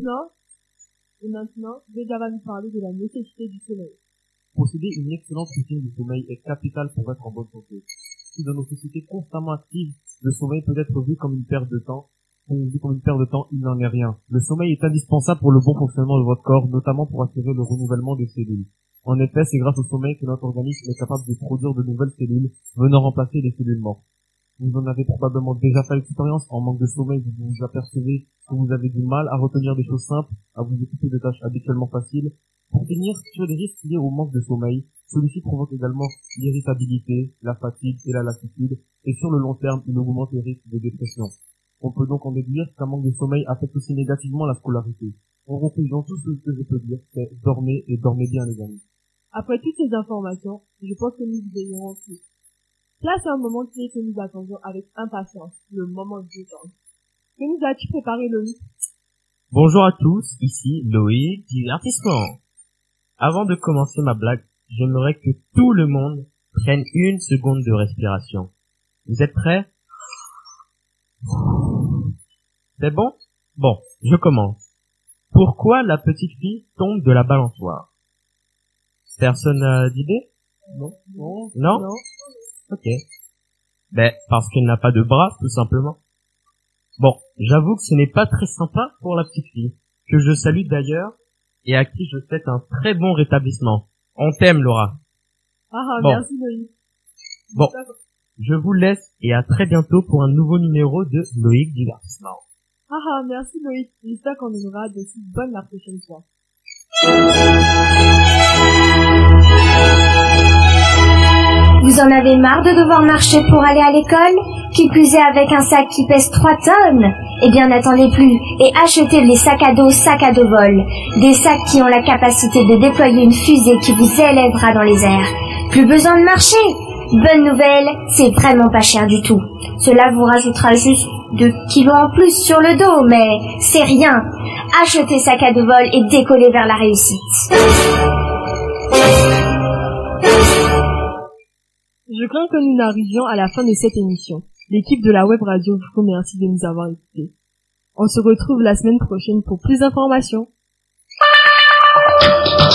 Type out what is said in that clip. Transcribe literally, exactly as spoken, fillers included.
maintenant, et maintenant, Déjà va nous parler de la nécessité du sommeil. Posséder une excellente routine du sommeil est capital pour être en bonne santé. Si dans nos sociétés constamment actives, le sommeil peut être vu comme une perte de temps, vu comme une perte de temps, il n'en est rien. Le sommeil est indispensable pour le bon fonctionnement de votre corps, notamment pour assurer le renouvellement des cellules. En effet, c'est grâce au sommeil que notre organisme est capable de produire de nouvelles cellules, venant remplacer les cellules mortes. Vous en avez probablement déjà fait l'expérience. En manque de sommeil, vous vous apercevez que vous avez du mal à retenir des choses simples, à vous occuper de tâches habituellement faciles. Pour finir sur les risques liés au manque de sommeil, celui-ci provoque également l'irritabilité, la fatigue et la lassitude, et sur le long terme, il augmente les risques de dépression. On peut donc en déduire qu'un manque de sommeil affecte aussi négativement la scolarité. En conclusion, tout ce que je peux dire, c'est dormez et dormez bien, les amis. Après toutes ces informations, je pense que nous y veillerons tous. Place à un moment clé que nous attendons avec impatience, le moment de détente. Que nous as-tu préparé, Loïc? Bonjour à tous, ici Loïc, divertissement. Avant de commencer ma blague, j'aimerais que tout le monde prenne une seconde de respiration. Vous êtes prêts? C'est bon? Bon, je commence. Pourquoi la petite fille tombe de la balançoire? Personne n'a d'idée? Non. Non. Non? Non. Ok. Ben, parce qu'elle n'a pas de bras, tout simplement. Bon, j'avoue que ce n'est pas très sympa pour la petite fille, que je salue d'ailleurs, et à qui je souhaite un très bon rétablissement. On t'aime, Laura. Ah, ah Bon. Merci, Loïc. Bon, je vous laisse et à très bientôt pour un nouveau numéro de Loïc Divertissement. Ah, ah merci, Loïc. J'espère qu'on en aura de si bonnes la prochaine fois. Vous en avez marre de devoir marcher pour aller à l'école? Qui plus est avec un sac qui pèse trois tonnes? Eh bien n'attendez plus et achetez les sacs à dos sac à dos vol. Des sacs qui ont la capacité de déployer une fusée qui vous élèvera dans les airs. Plus besoin de marcher. Bonne nouvelle, c'est vraiment pas cher du tout. Cela vous rajoutera juste deux kilos en plus sur le dos, mais c'est rien. Achetez sac à dos vol et décollez vers la réussite. Je crains que nous n'arrivions à la fin de cette émission. L'équipe de la web radio vous remercie de nous avoir écoutés. On se retrouve la semaine prochaine pour plus d'informations.